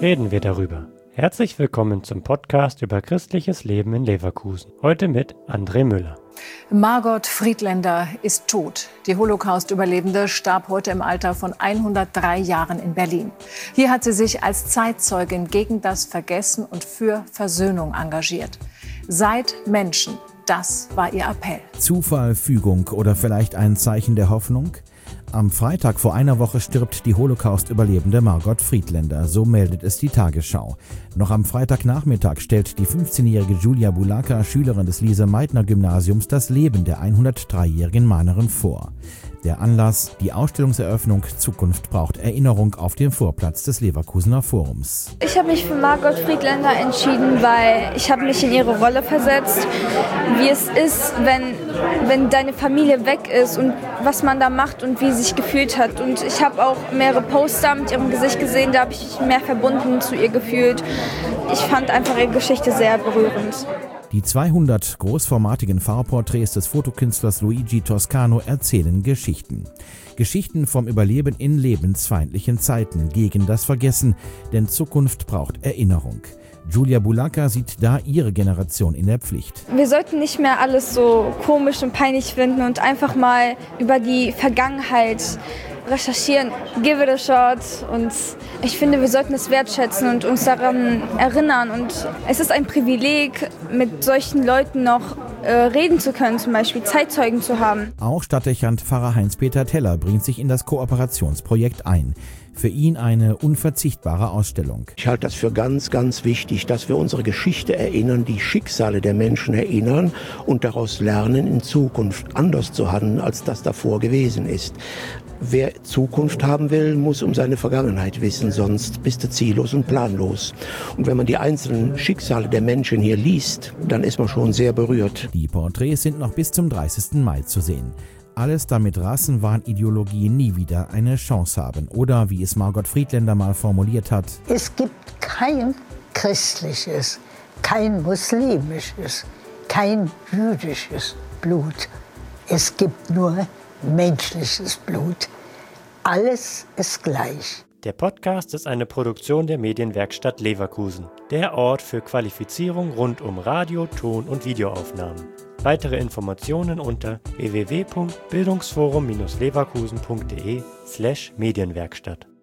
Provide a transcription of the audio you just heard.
reden wir darüber. Herzlich willkommen zum Podcast über christliches Leben in Leverkusen. Heute mit André Müller. Margot Friedländer ist tot. Die Holocaust-Überlebende starb heute im Alter von 103 Jahren in Berlin. Hier hat sie sich als Zeitzeugin gegen das Vergessen und für Versöhnung engagiert. Seid Menschen, das war ihr Appell. Zufall, Fügung oder vielleicht ein Zeichen der Hoffnung? Am Freitag vor einer Woche stirbt die Holocaust-Überlebende Margot Friedländer, so meldet es die Tagesschau. Noch am Freitagnachmittag stellt die 15-jährige Julia Bulaka, Schülerin des Lise-Meitner-Gymnasiums, das Leben der 103-jährigen Mahnerin vor. Der Anlass, die Ausstellungseröffnung Zukunft braucht Erinnerung auf dem Vorplatz des Leverkusener Forums. Ich habe mich für Margot Friedländer entschieden, weil ich habe mich in ihre Rolle versetzt, wie es ist, wenn deine Familie weg ist und was man da macht und wie sie sich gefühlt hat. Und ich habe auch mehrere Poster mit ihrem Gesicht gesehen, da habe ich mich mehr verbunden zu ihr gefühlt. Ich fand einfach ihre Geschichte sehr berührend. Die 200 großformatigen Farbporträts des Fotokünstlers Luigi Toscano erzählen Geschichten. Geschichten vom Überleben in lebensfeindlichen Zeiten, gegen das Vergessen, denn Zukunft braucht Erinnerung. Julia Bulaka sieht da ihre Generation in der Pflicht. Wir sollten nicht mehr alles so komisch und peinlich finden und einfach mal über die Vergangenheit recherchieren. Give it a shot. Und ich finde, wir sollten es wertschätzen und uns daran erinnern. Und es ist ein Privileg, mit solchen Leuten noch reden zu können, zum Beispiel Zeitzeugen zu haben. Auch Stadtdechant Pfarrer Heinz-Peter Teller bringt sich in das Kooperationsprojekt ein. Für ihn eine unverzichtbare Ausstellung. Ich halte das für ganz, ganz wichtig, dass wir unsere Geschichte erinnern, die Schicksale der Menschen erinnern und daraus lernen, in Zukunft anders zu handeln, als das davor gewesen ist. Wer Zukunft haben will, muss um seine Vergangenheit wissen, sonst bist du ziellos und planlos. Und wenn man die einzelnen Schicksale der Menschen hier liest, dann ist man schon sehr berührt. Die Porträts sind noch bis zum 30. Mai zu sehen. Alles damit Rassenwahnideologien nie wieder eine Chance haben. Oder wie es Margot Friedländer mal formuliert hat: Es gibt kein christliches, kein muslimisches, kein jüdisches Blut. Es gibt nur menschliches Blut. Alles ist gleich. Der Podcast ist eine Produktion der Medienwerkstatt Leverkusen, der Ort für Qualifizierung rund um Radio-, Ton- und Videoaufnahmen. Weitere Informationen unter www.bildungsforum-leverkusen.de/Medienwerkstatt.